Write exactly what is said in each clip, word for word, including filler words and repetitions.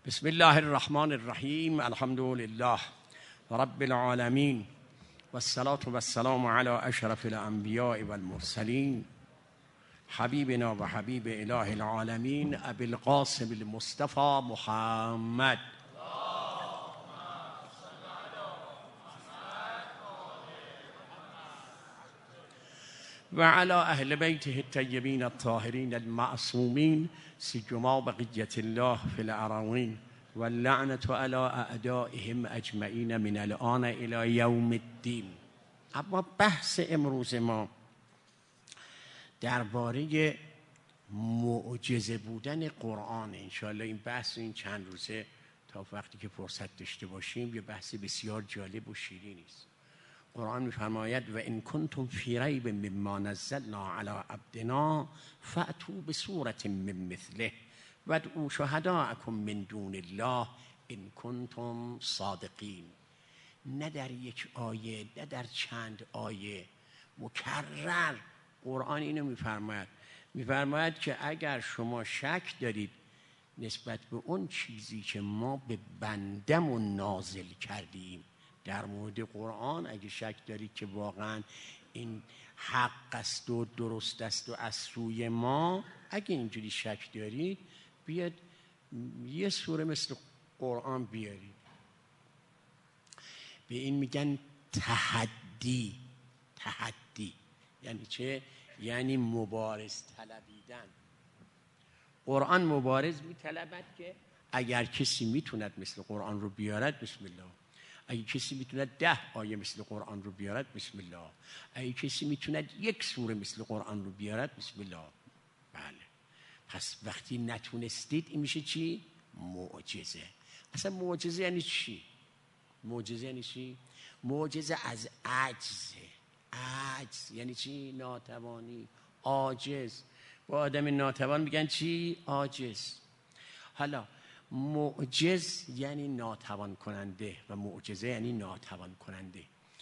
بسم الله الرحمن الرحیم. الحمد لله رب العالمین والصلاة والسلام علی اشرف الانبیاء والمرسلین حبیبنا و حبیب اله العالمین ابی القاسم المصطفى محمد و علی اهل بیته الطیبین الطاهرین المعصومین سیما بقیة الله فی الأراضین واللعنة علی اعدائهم اجمعین من الآن الی یوم الدین. اما بحث امروز ما درباره معجزه بودن قرآن. انشاءالله این بحث این چند روزه تا وقتی که فرصت داشته باشیم یه بحث بسیار جالب و شیرینی است. قرآن می‌فرماید و ان کنتم فی ریب مما نزلنا علی عبدنا فأتوا بسورة من مثله وادعوا شهداءکم من دون الله ان کنتم صادقین. نه در یک آیه، نه در چند آیه، مکرر قرآن اینو می‌فرماید. می‌فرماید که اگر شما شک دارید نسبت به اون چیزی که ما به بندمون نازل کردیم در مورد قرآن، اگه شک دارید که واقعا این حق است و درست است و از سوی ما، اگه اینجوری شک دارید بیاد یه سوره مثل قرآن بیارید. به این میگن تحدی. تحدی یعنی چه؟ یعنی مبارز طلبیدن. قرآن مبارز میطلبد که اگر کسی میتوند مثل قرآن رو بیارد بسم الله. اگه کسی میتونه ده آیه مثل قرآن رو بیارد بسم الله. اگه کسی میتونه یک سوره مثل قرآن رو بیارد بسم الله. بله. پس وقتی نتونستید این میشه چی؟ معجزه. اصلا معجزه یعنی چی؟ معجزه یعنی چی؟ معجزه از عجزه. عجز یعنی چی؟ ناتوانی، عاجز. با آدم ناتوان میگن چی؟ عاجز. حالا معجز یعنی ناتوان کننده و معجزه یعنی ناتوان کننده.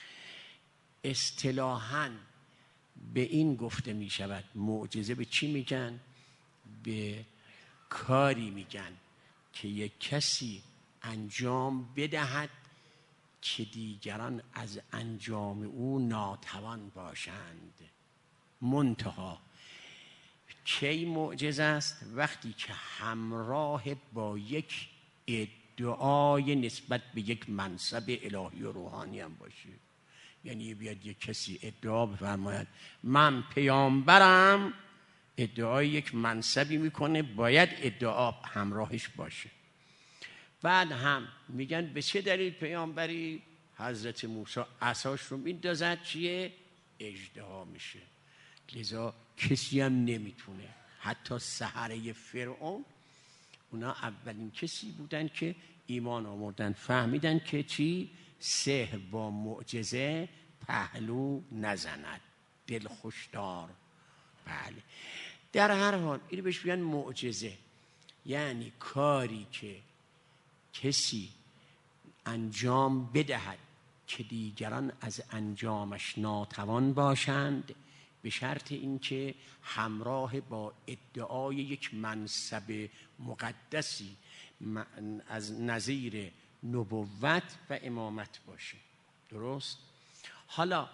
اصطلاحاً به این گفته می شود معجزه به چی میگن؟ به کاری میگن که یک کسی انجام بدهد که دیگران از انجام او ناتوان باشند. منتها کی معجزه است؟ وقتی که همراه با یک ادعای نسبت به یک منصب الهی و روحانی هم باشه. یعنی بیاد یک کسی ادعا بفرماید من پیامبرم، ادعای یک منصبی میکنه، باید ادعا همراهش باشه. بعد هم میگن به چه دلیل پیامبری؟ حضرت موسی عصاش رو میندازد چیه؟ اژدها میشه. لذا کسی هم نمیتونه. حتی سحره فرعون اونا اولین کسی بودن که ایمان آوردن، فهمیدن که چی؟ سحر با معجزه پهلو نزند. دل خوشدار. بله. در هر حال اینو بهش میگن معجزه. یعنی کاری که کسی انجام بدهد که دیگران از انجامش ناتوان باشند، به شرط اینکه همراه با ادعای یک منصب مقدسی از نظیر نبوت و امامت باشه. درست؟ حالا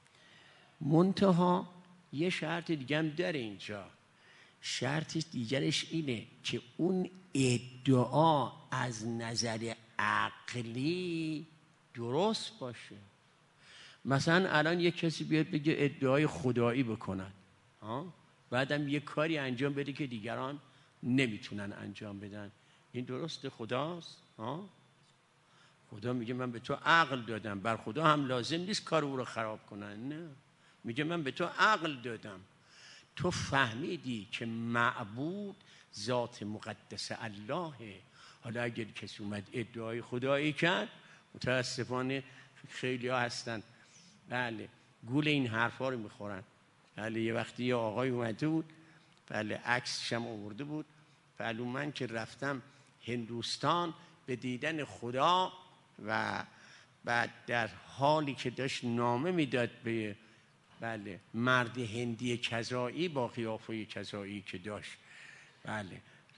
منتها یه شرط دیگه هم داره اینجا. شرط دیگرش اینه که اون ادعا از نظر عقلی درست باشه. مثلا الان یک کسی بیاد بگه ادعای خدایی بکنن، بعدم یک کاری انجام بده که دیگران نمیتونن انجام بدن. این درست خداست؟ ها؟ خدا میگه من به تو عقل دادم. بر خدا هم لازم نیست کار او رو خراب کنن. نه، میگه من به تو عقل دادم، تو فهمیدی که معبود ذات مقدس اللهه. حالا اگر کسی اومد ادعای خدایی کرد، متاسفانه خیلی ها هستن بله گول این حرفا رو میخورن. بله یه وقتی یه آقای اومده بود، بله عکسش هم آورده بود، بله من که رفتم هندوستان به دیدن خدا و بعد در حالی که داشت نامه میداد به بله مرد هندی کذایی با قیافه کذایی که داشت، بله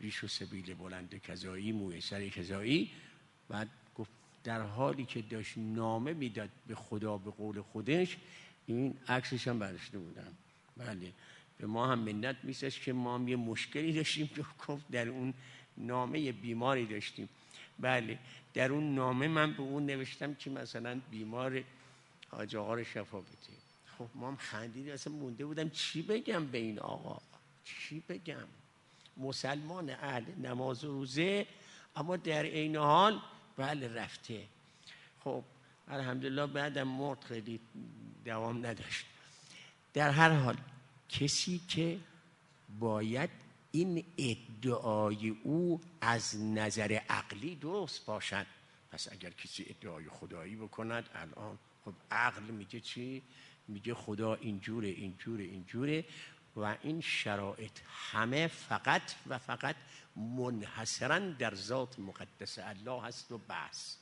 ریش و سبیل بلند کذایی، موی سر کذایی. بعد گفت در حالی که داشت نامه میداد به خدا به قول خودش، این عکسش هم برداشته بودم. بله، به ما هم منت میسش که ما هم یه مشکلی داشتیم که گفت در اون نامه یه بیماری داشتیم. بله، در اون نامه من به اون نوشتم که مثلا بیمار حاج آقا رو شفا بده. خب ما هم خندیدیم، اصلا مونده بودم چی بگم به این آقا، چی بگم؟ مسلمان اهل نماز و روزه، اما در این حال بله رفته. خب الحمدلله بعدم مرد، خیلی دوام نداشت. در هر حال کسی که باید این ادعای او از نظر عقلی درست باشد، پس اگر کسی ادعای خدایی بکند الان، خب عقل میگه چی؟ میگه خدا اینجوره اینجوره اینجوره و این شرایط همه فقط و فقط منحصراً در ذات مقدس الله هست و بس.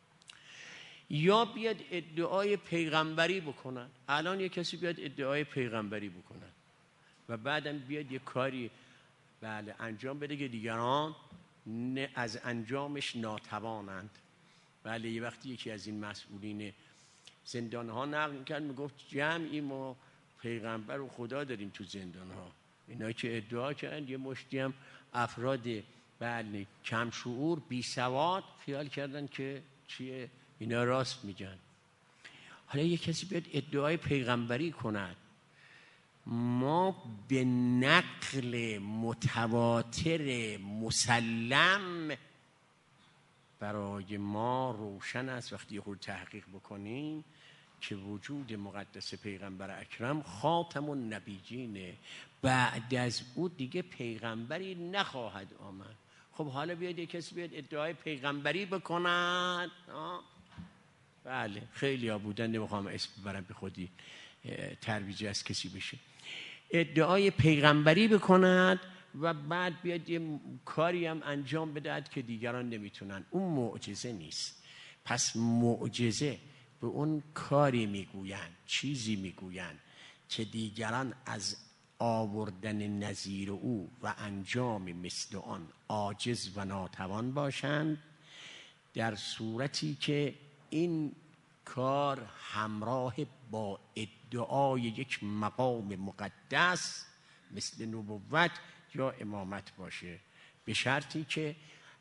یا بیاد ادعای پیغمبری بکنن، الان یه کسی بیاد ادعای پیغمبری بکنن و بعدم بیاد یه کاری بله انجام بده که دیگران از انجامش ناتوانند. بله، یه وقتی یکی از این مسئولین زندان ها نقل میکرد، میگفت جمعی ما پیغمبر و خدا داریم تو زندان ها. اینا که ادعا کردن یه مشتی هم افراد بله کم شعور بی سواد خیال کردن که چیه اینا راست میگن. حالا یه کسی بیاد ادعای پیغمبری کند، ما به نقل متواتر مسلم برای ما روشن است وقتی خود تحقیق بکنیم که وجود مقدس پیغمبر اکرم خاتم النبیین، بعد از او دیگه پیغمبری نخواهد آمد. خب حالا بیاد یک کسی بیاد ادعای پیغمبری بکند، بله خیلی ها بودن، نمیخوام اسم ببرم به خودی ترویج از کسی بشه، ادعای پیغمبری بکند و بعد بیاد یه کاری هم انجام بدهد که دیگران نمیتونن. اون معجزه نیست. پس معجزه به اون کاری میگویند، چیزی میگویند که دیگران از آوردن نظیر او و انجام مثل آن عاجز و ناتوان باشند، در صورتی که این کار همراه با ادعای یک مقام مقدس مثل نبوت یا امامت باشه، به شرطی که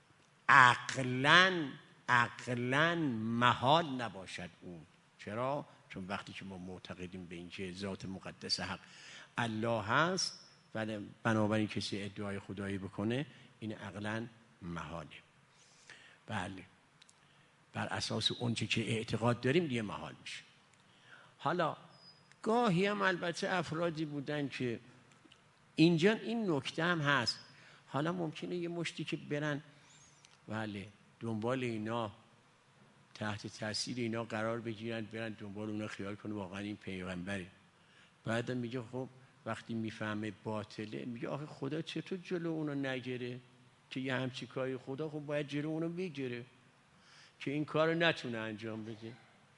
عقلاً عقلاً محال نباشد اون. چرا؟ چون وقتی که ما معتقدیم به این که ذات مقدس حق الله هست، بنابراین کسی ادعای خدایی بکنه این عقلاً محاله. بله، بر اساس اونچه که اعتقاد داریم دیگه محال میشه. حالا گاهی هم البته افرادی بودن که اینجا این نکته هم هست، حالا ممکنه یه مشتی که برن بله دنبال اینا، تحت تاثیر اینا قرار بگیرن، برن دنبال اونا، خیال کنه واقعا این پیغمبره. بعدم میگه خب وقتی میفهمه باطله، میگه آخه خدا چطور جلو اونو نگیره که یه همچی کاری؟ خدا خب باید جلو اونو بگیره که این کارو نتونه انجام بده.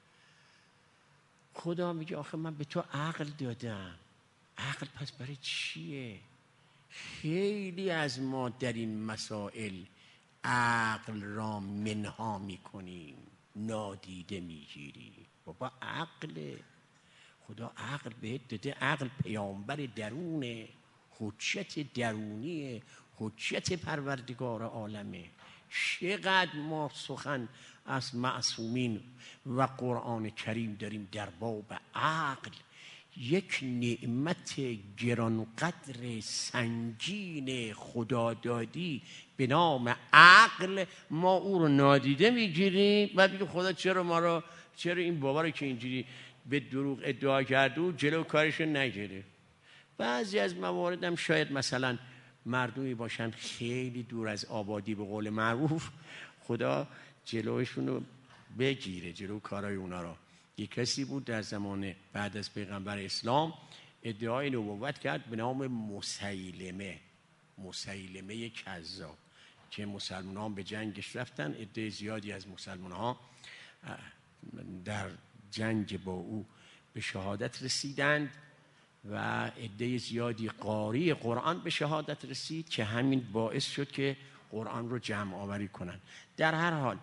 خدا میگه آخه من به تو عقل دادم، عقل پس برای چیه؟ خیلی از ما در این مسائل عقل را منها میکنیم، نادیده میگیریم. بابا عقل، خدا عقل بهت داده، عقل پیامبر درونه، حجت درونیه، حجت پروردگار عالمه. چقدر ما سخن از معصومین و قرآن کریم داریم در باب عقل، یک نعمت گرانقدر سنگین خدادادی به نام عقل، ما او رو نادیده میگیریم و میگیم خدا چرا ما رو، چرا این بابا رو که اینجوری به دروغ ادعا کرده و جلو کارشو نگیره. بعضی از موارد هم شاید مثلا مردمی باشن خیلی دور از آبادی به قول معروف، خدا جلوشون رو بگیره، جلو کارهای اونا رو. یک کسی بود در زمان بعد از پیغمبر اسلام ادعای نبوت کرد به نام مسیلمه، مسیلمه کذاب، که مسلمان ها به جنگش رفتن، عده زیادی از مسلمان ها در جنگ با او به شهادت رسیدند و عده زیادی قاری قرآن به شهادت رسید که همین باعث شد که قرآن رو جمع آوری کنن. در هر حال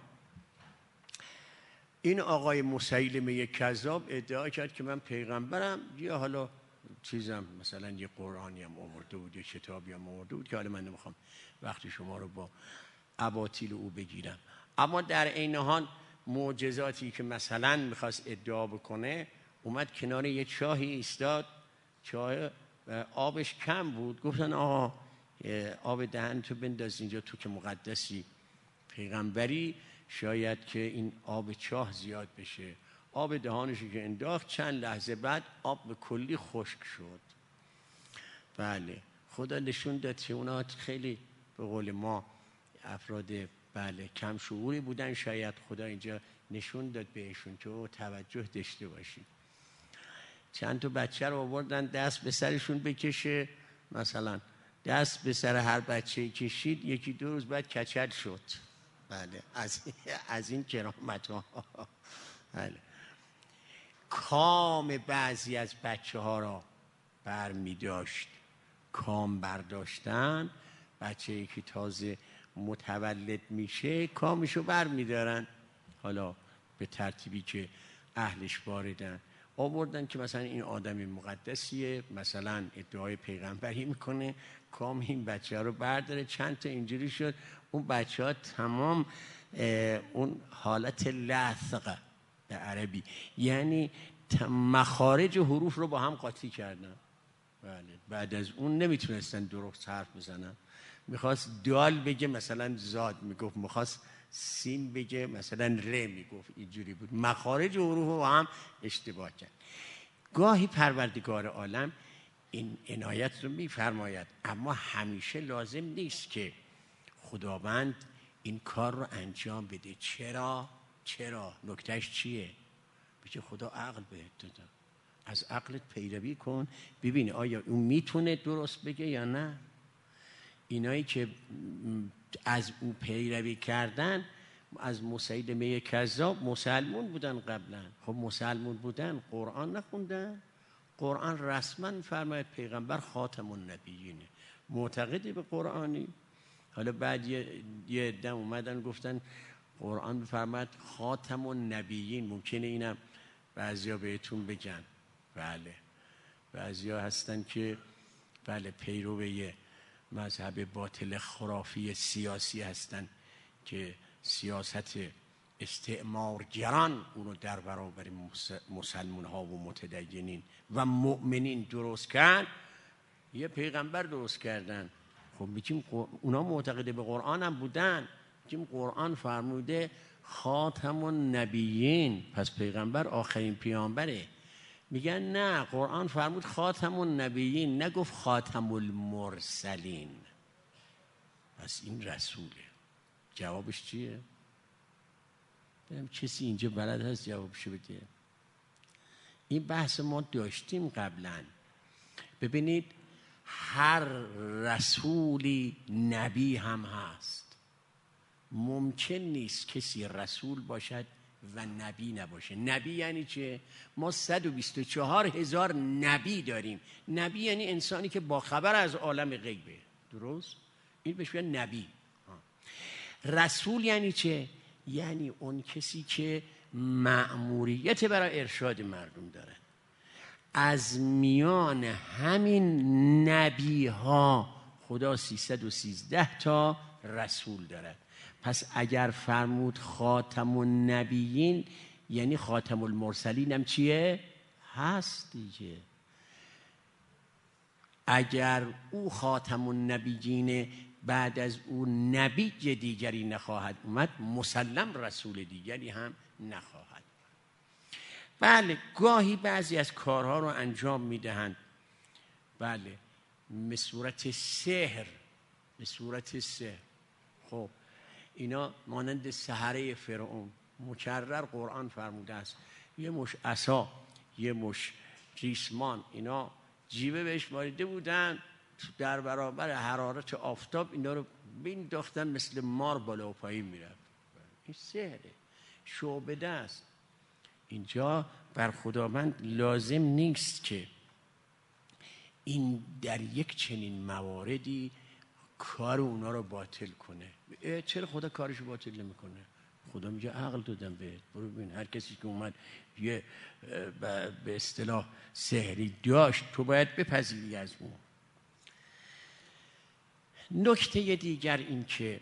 این آقای مسیلمه کذاب ادعا کرد که من پیغمبرم، یا حالا چیزم مثلا یه قرآنی هم آورده بود، یه کتابی هم آورده بود که حالا من نمیخوام وقتی شما رو با اباطیل او بگیرم. اما در عین حال معجزاتی که مثلا میخواست ادعا بکنه، اومد کنار یه چاهی ایستاد، چاه آبش کم بود، گفتن آقا آب دهن تو بنداز اینجا، تو که مقدسی پیغمبری، شاید که این آب چاه زیاد بشه. آب دهانشو که انداخت، چند لحظه بعد آب به کلی خشک شد. بله خدا نشون داد که اونا خیلی به قول ما افراد بله کم شعوری بودن، شاید خدا اینجا نشون داد بهشون که توجه داشته باشی. چند تا بچه رو آوردن دست به سرشون بکشه، مثلا دست به سر هر بچه کشید، یکی دو روز بعد کچل شد. بله از از این کرامت ها. بله کام بعضی از بچه ها را بر می داشت. کام برداشتن، بچه که تازه متولد میشه کامشو بر می دارن، حالا به ترتیبی که اهلش واردن. آوردن که مثلا این آدم مقدسیه، مثلا ادعای پیغمبری میکنه، کام این بچه رو برداره. چند تا اینجوری شد، اون بچه ها تمام اون حالت لثق به عربی، یعنی مخارج حروف رو با هم قاطی کردن. بله بعد از اون نمیتونستن درست حرف بزنن. میخواست دال بگه مثلا زاد میگفت، میخواست سین بگه مثلا ر میگفت، اینجوری بود، مخارج حروف رو با هم اشتباه کرد. گاهی پروردگار عالم این عنایت رو میفرماید، اما همیشه لازم نیست که خداوند این کار رو انجام بده. چرا؟ چرا؟ نکتهش چیه؟ بگه خدا عقل بهت داده، از عقلت پیروی کن، ببین آیا اون میتونه درست بگه یا نه. اینایی که از اون پیروی کردن از مسیلمه کذاب مسلمون بودن قبلا. خب مسلمون بودن قرآن نخوندن؟ قرآن رسما فرماید پیغمبر خاتم النبیینه، معتقدی به قرآنی؟ حالا بعد یه عده اومدن گفتن قرآن فرماید خاتم النبیین. ممکنه اینم بعضیا بهتون بگن، بله بعضیا هستن که بله پیروی مذهب باطل خرافی سیاسی هستن که سیاست استعمارگران اونو در برابر مسلمان ها و متدینین و مؤمنین درست کرد، یه پیغمبر درست کردن. خب میگیم اونا معتقد به قرآن هم بودن، میگیم قرآن فرموده خاتم النبیین، پس پیغمبر آخرین پیامبره. میگن نه، قرآن فرمود خاتم النبیین، نگفت خاتم المرسلین. پس این رسوله. جوابش چیه؟ ببینم کسی اینجا بلد هست جوابشو بده. این بحث ما داشتیم قبلا. ببینید هر رسولی نبی هم هست. ممکن نیست کسی رسول باشد و نبی نباشه. نبی یعنی چه؟ ما صد و بیست و چهار هزار نبی داریم. نبی یعنی انسانی که با خبر از عالم غیبه، درست؟ این بهش میگن نبی. رسول یعنی چه؟ یعنی اون کسی که مأموریت برای ارشاد مردم داره. از میان همین نبی ها خدا سیصد و سیزده تا رسول دارد. پس اگر فرمود خاتم النبیین یعنی خاتم المرسلین هم چیه؟ هست دیگه. اگر او خاتم النبیین بعد از او نبی دیگری نخواهد اومد، مسلم رسول دیگری هم نخواهد. بله گاهی بعضی از کارها رو انجام میدهند، بله به صورت سحر، به صورت سحر. خب اینا مانند سحره فرعون مکرر قرآن فرموده است، یه مش عصا، یه مش ریسمان، اینا جیبه بهش مالیده بودن، در برابر حرارت آفتاب اینا رو بینداختن، مثل مار بالا و پایین میرفت. این سحره، شعبده است. اینجا بر خداوند لازم نیست که این در یک چنین مواردی کار اونا رو باطل کنه. چرا خدا کارشو باطل نمیکنه؟ خدا میگه عقل دادم بهت، برو ببین هر کسی که اومد یه به اصطلاح سحری داشت تو باید بپذیری از اون. نکته دیگر این که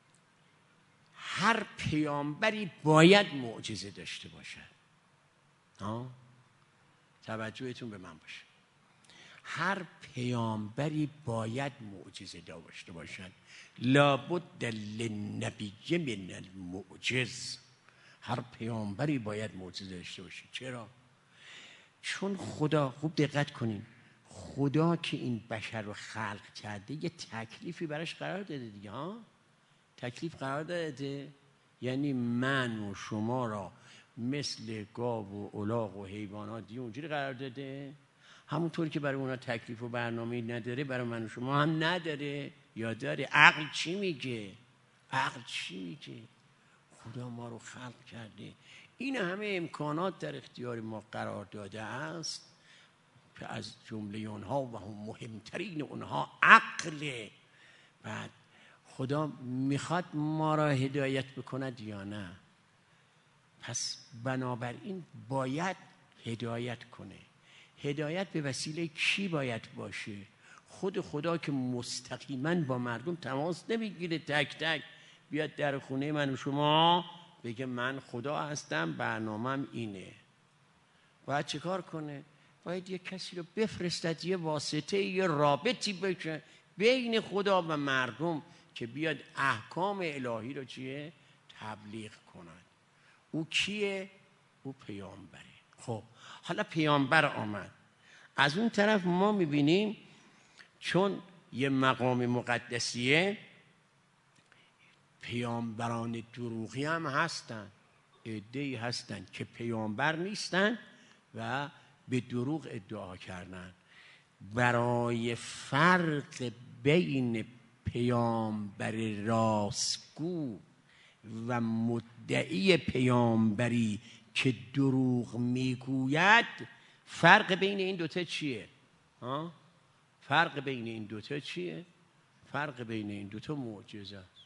هر پیامبری باید معجزه داشته باشد. ها؟ توجهتون به من باشه. هر پیامبری باید معجزه داشته باشد. لابد للنبی من المعجز. هر پیامبری باید معجزه داشته باشه. چرا؟ چون خدا، خوب دقت کنین، خدا که این بشر رو خلق کرده یه تکلیفی براش قرار داده دیگه. ها؟ تکلیف قرار داده، یعنی من و شما را مثل گاو و الاغ و حیوانات دیگه اونجوری قرار داده. همونطور که برای اونا تکلیف و برنامه‌ای نداره برای من و شما هم نداره. یا داره؟ عقل چی میگه؟ عقل چی میگه؟ خدا ما رو خلق کرده، این همه امکانات در اختیار ما قرار داده است که از جمله اونها و هم مهمترین اونها عقله. بعد خدا میخواد ما را هدایت بکند یا نه؟ پس بنابراین باید هدایت کنه. هدایت به وسیله کی باید باشه؟ خود خدا که مستقیما با مردم تماس نمیگیره، تک تک بیاد در خونه من و شما بگه من خدا هستم برنامه‌م اینه. باید چه کار کنه؟ باید یه کسی رو بفرستد، یه واسطه، یه رابطی بشه بین خدا و مردم که بیاد احکام الهی رو چیه؟ تبلیغ کند. او کیه؟ او پیامبره. خب حالا پیامبر آمد، از اون طرف ما میبینیم چون یه مقام مقدسیه پیامبران دروغی هم هستن، عده‌ای هستن که پیامبر نیستن و به دروغ ادعا کردن. برای فرق بین پیامبر راستگو و مدعی پیامبری که دروغ میگوید، فرق بین این دوتا چیه؟ ها؟ فرق بین این دوتا چیه؟ فرق بین این دوتا معجزه است.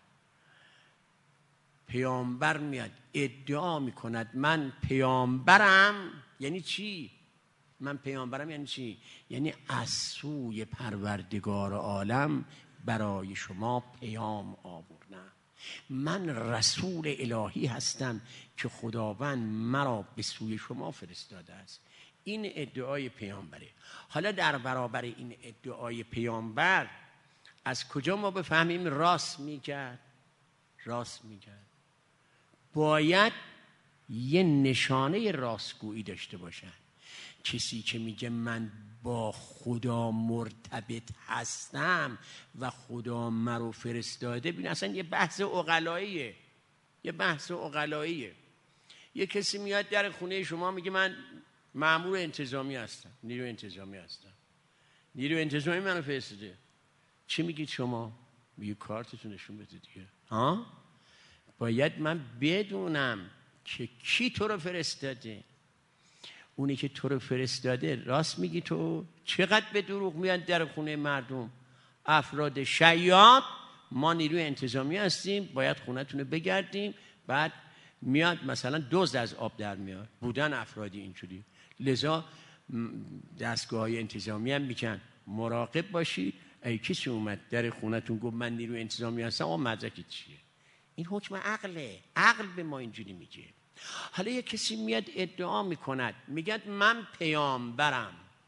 پیامبر میاد ادعا میکند من پیامبرم. یعنی چی؟ من پیامبرم یعنی چی؟ یعنی از سوی پروردگار عالم برای شما پیام آوردم. من رسول الهی هستم که خداوند مرا به سوی شما فرستاده است. این ادعای پیامبره. حالا در برابر این ادعای پیامبر از کجا ما بفهمیم راست میگه؟ راست میگه باید یه نشانه راستگویی داشته باشن. کسی که میگه من با خدا مرتبط هستم و خدا مرا فرستاده، ببین اصلا یه بحث عقلاییه، یه بحث عقلاییه. یه کسی میاد در خونه شما میگه من مأمور انتظامی هستم، نیرو انتظامی هستم، نیرو انتظامی منو فرستاده. چی میگید شما؟ میگه کارتتون نشون بده دیگه. ها؟ باید من بدونم که کی تو رو فرستاده. اونی که تو رو فرستاده راست میگی تو؟ چقدر به دروغ میاد در خونه مردم. افراد شیاد، ما نیروی انتظامی هستیم باید خونتون رو بگردیم، بعد میاد مثلا دزد از آب در میاد. بودن افرادی اینجوری، لذا دستگاه های انتظامی هم میگن مراقب باشید ای کسی اومد در خونتون گفت من نیروی انتظامی هستم، اون مدرک چیه؟ این حکم عقله. عقل به ما اینجوری میگه. حالا یک کسی میاد ادعا میکند میگه من پیامبرم،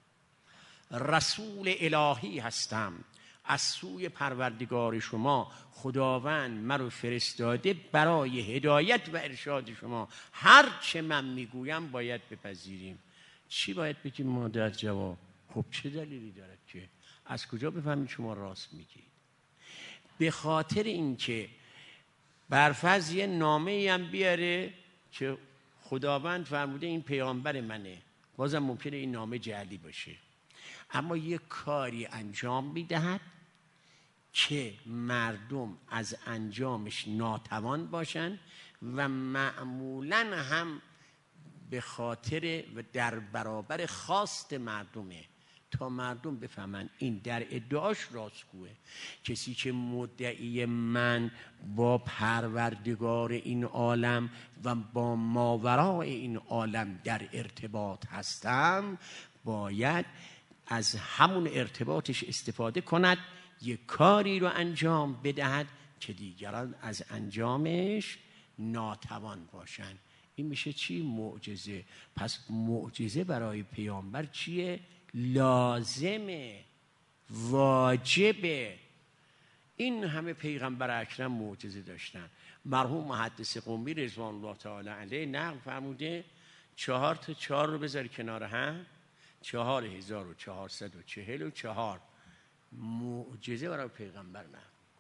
رسول الهی هستم، از سوی پروردگار شما خداوند مرا فرستاده برای هدایت و ارشاد شما، هر چه من میگویم باید بپذیریم. چی باید بگیم ما در جواب؟ خب چه دلیلی دارد که از کجا بفهمید شما راست میگید؟ به خاطر اینکه برفرض یه نامه‌ای هم بیاره که خداوند فرموده این پیامبر منه، بازم ممکنه این نامه جعلی باشه، اما یه کاری انجام میدهد که مردم از انجامش ناتوان باشن و معمولاً هم به خاطر و در برابر خواست مردمه. تا مردم بفهمن این در ادعاش راستگوه. کسی که مدعی من با پروردگار این عالم و با ماورای این عالم در ارتباط هستم، باید از همون ارتباطش استفاده کند، یک کاری رو انجام بدهد که دیگران از انجامش ناتوان باشند. این میشه چی؟ معجزه. پس معجزه برای پیامبر چیه؟ لازمه، واجبه. این همه پیغمبر اکرم معجزه داشتن. مرحوم محدث قمی رضوان الله تعالی علیه نقل فرموده چهار تا چهار رو بذاری کنار هم، چهار هزار و چهارصد و چهل و چهار معجزه برای پیغمبر نه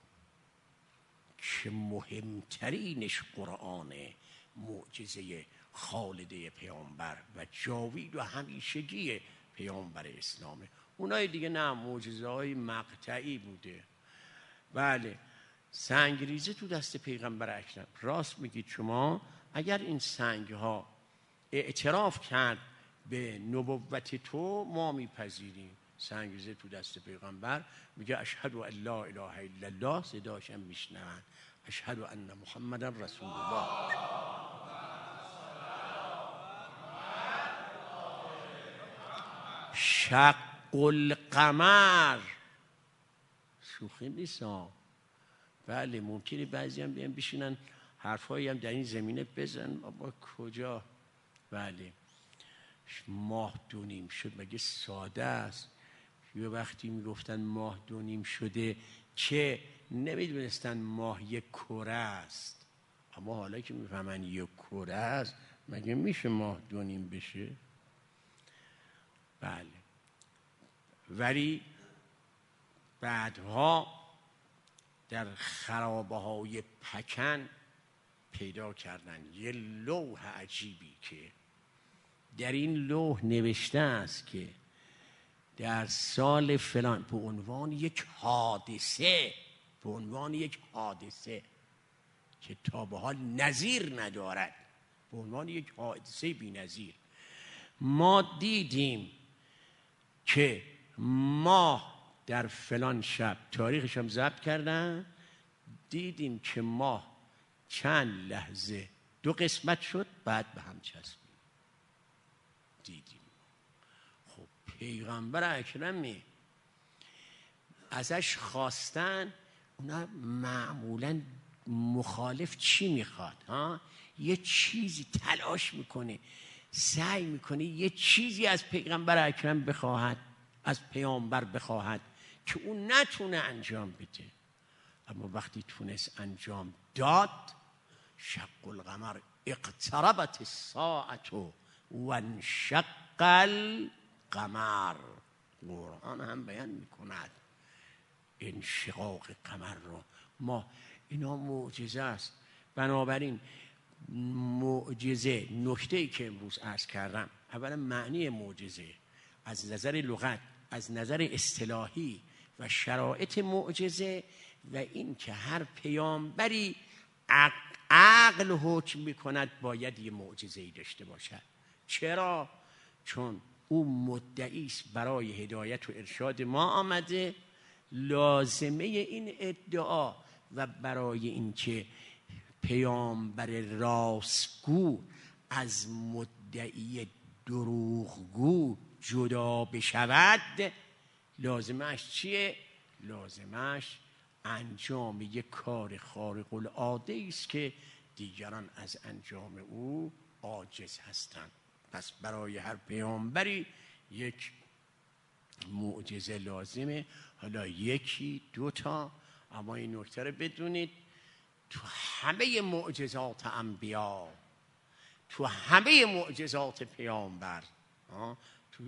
که مهمترینش قرآنه، معجزه خالده پیامبر و جاوید و همیشگی پیامبر اسلامه. اونای دیگه نه، معجزه های مقطعی بوده. بله، سنگریزه تو دست پیغمبر اکرم. راست میگید شما. اگر این سنگ ها اعتراف کرد به نبوت تو، ما میپذیریم. سنگریزه تو دست پیغمبر میگه اشهد ان لا اله الا الله، صداش هم میشنون، اشهد ان محمد رسول الله. شق القمر، شوخی نیست ها. بله، ممکنه بعضی هم بیان بشینن حرفایی هم در این زمینه بزن، بابا کجا. بله، ماه دو نیم شد، مگه ساده است؟ یه وقتی میگفتن ماه دو نیم شده که نمیدونستن ماه یک کره است، اما حالا که میفهمن یک کره است، مگه میشه ماه دو نیم بشه؟ بله. ولی بعدها در خرابه های پکن پیدا کردن یه لوح عجیبی که در این لوح نوشته است که در سال فلان به عنوان یک حادثه، به عنوان یک حادثه که تا به حال نظیر ندارد، به عنوان یک حادثه بی نظیر، ما دیدیم که ماه در فلان شب، تاریخش هم ضبط کردن، دیدیم که ماه چند لحظه دو قسمت شد، بعد به هم چسبید. دیدیم. خب پیغمبر اکرمی ازش خواستن، اونا معمولا مخالف چی میخواد؟ ها؟ یه چیزی تلاش میکنه، سعی میکنه یه چیزی از پیغمبر اکرم بخواهد، از پیامبر بخواهد که اون نتونه انجام بده. اما وقتی تونست انجام داد، شق القمر اقتربت الساعة و انشق القمر. قرآن هم بیان میکند انشقاق قمر رو. ما اینا معجزه است. بنابراین معجزه، نکته‌ای که امروز عرض کردم، اولا معنی معجزه از نظر لغت، از نظر اصطلاحی و شرایط معجزه، و این که هر پیامبری عقل حکم میکند باید یه معجزه‌ای داشته باشد. چرا؟ چون او مدعی است برای هدایت و ارشاد ما آمده. لازمه این ادعا و برای اینکه پیامبر راستگو از مدعی دروغگو جدا بشود، لازمش چیه؟ لازمش انجام یک کار خارق العاده است که دیگران از انجام او عاجز هستند. پس برای هر پیامبری یک معجزه لازمه. حالا یکی دوتا، اما این نکته رو بدونید، تو همه معجزات انبیا، تو همه معجزات پیامبر، تو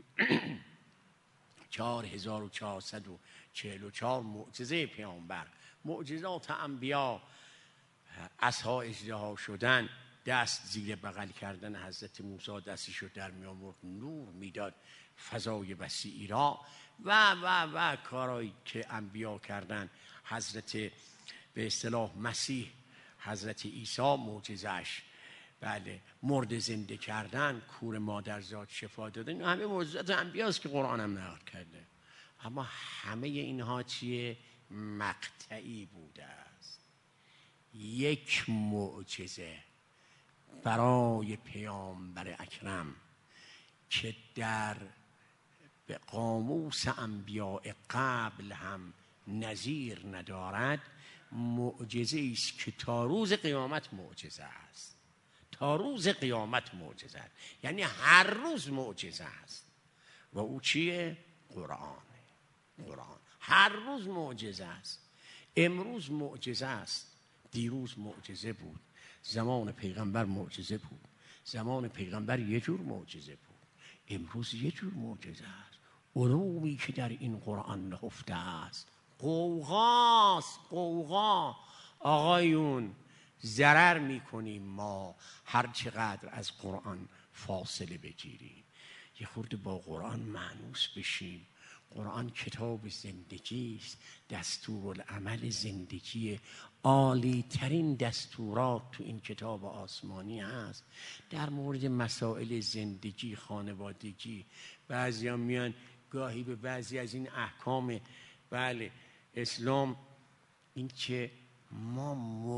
چهار هزار و چهارصد و چهل و چهار معجزه پیامبر، معجزات انبیا، عصا اژدها شدن، دست زیر بغل کردن حضرت موسی، دستشو در می آورد نور میداد فضای وسیعی را، و و و کارهایی که انبیا کردن. حضرت به اصطلاح مسیح، حضرت عیسی معجزش بله مرد زنده کردن، کور مادرزاد شفا دادن، همه موضوعات انبیاست که قرآن هم نقل کرده. اما همه اینها چیه؟ مقطعی بوده است. یک معجزه برای پیامبر اکرم که در به قاموس انبیاء قبل هم نظیر ندارد، معجزه است که تا روز قیامت معجزه است. تا روز قیامت معجزه است، یعنی هر روز معجزه است. و او چیه؟ قرآن. قرآن هر روز معجزه است. امروز معجزه است، دیروز معجزه بود، زمان پیغمبر معجزه بود، زمان پیغمبر یه جور معجزه بود، امروز یه جور معجزه است. علومی که در این قرآن نهفته است قوقاست. قوقا آقایون، ضرر میکنیم ما هر چقدر از قرآن فاصله بگیریم. یه خورده با قرآن مانوس بشیم. قرآن کتاب زندگی است، دستورالعمل زندگی. عالی ترین دستورات تو این کتاب آسمانی هست در مورد مسائل زندگی، خانوادگی. بعضی هم میان گاهی به بعضی از این احکام بله اسلام، این که ما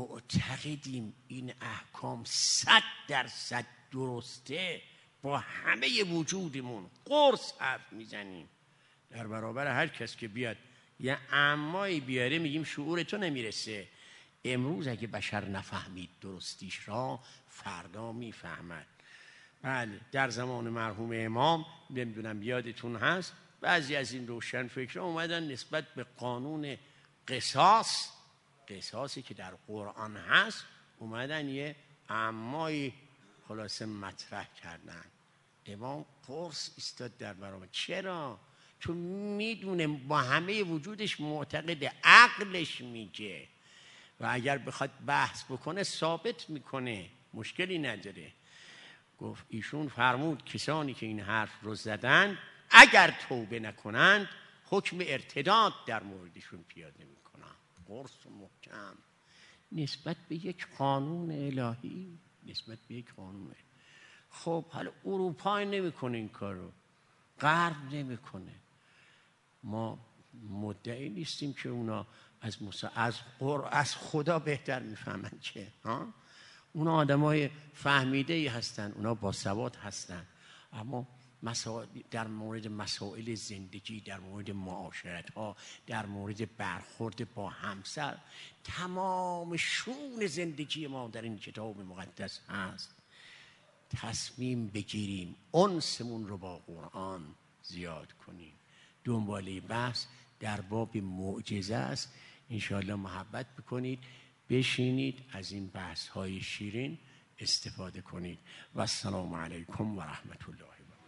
معتقدیم این احکام صد درصد درسته، با همه وجودمون قرص حرف میزنیم در برابر هر کس که بیاد یه امایی بیاره میگیم شعور تو نمیرسه. امروز اگه بشر نفهمید درستیش را، فردا میفهمد. بله در زمان مرحوم امام، نمیدونم یادتون هست، بعضی از این روشن فکرها اومدن نسبت به قانون قصاص، قصاصی که در قرآن هست، اومدن یه امایی خلاصه مطرح کردن. امام قرص ایستاد در برابر. چرا؟ چون میدونه با همه وجودش معتقد، عقلش میگه و اگر بخواد بحث بکنه ثابت میکنه، مشکلی نداره. گفت ایشون فرمود کسانی که این حرف رو زدن اگر توبه نکنند حکم ارتداد در موردشون پیاده میکنم. قرص محکم نسبت به یک قانون الهی، نسبت به یک قانون الهی. خب حالا اروپا نمیکنه این کارو، غرب نمیکنه. ما مدعی نیستیم که اونا از موسی از قر... از خدا بهتر میفهمن که ها، اونا آدمای فهمیده ای هستن، اونا باسواد هستن. اما مسائل در مورد مسائل زندگی، در مورد معاشرت ها، در مورد برخورد با همسر، تمام شؤون زندگی ما در این کتاب مقدس هست. تصمیم بگیریم انسمون رو با قرآن زیاد کنیم. دنباله بحث در باب معجزه است. انشاءالله محبت بکنید، بشینید از این بحث های شیرین استفاده کنید. و السلام علیکم و رحمت الله.